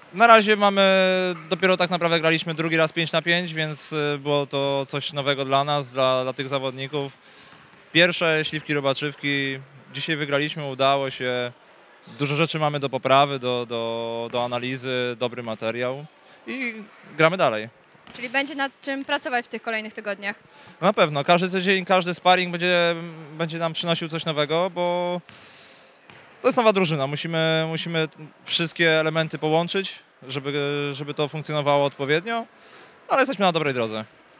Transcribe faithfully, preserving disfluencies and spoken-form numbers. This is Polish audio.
Na razie mamy, dopiero tak naprawdę graliśmy drugi raz pięć na pięć, więc było to coś nowego dla nas, dla, dla tych zawodników. Pierwsze śliwki robaczywki, dzisiaj wygraliśmy, udało się. Dużo rzeczy mamy do poprawy, do, do, do analizy, dobry materiał i gramy dalej. Czyli będzie nad czym pracować w tych kolejnych tygodniach. Na pewno, każdy tydzień, każdy sparring będzie, będzie nam przynosił coś nowego, bo to jest nowa drużyna. Musimy, musimy wszystkie elementy połączyć, żeby, żeby to funkcjonowało odpowiednio, ale jesteśmy na dobrej drodze.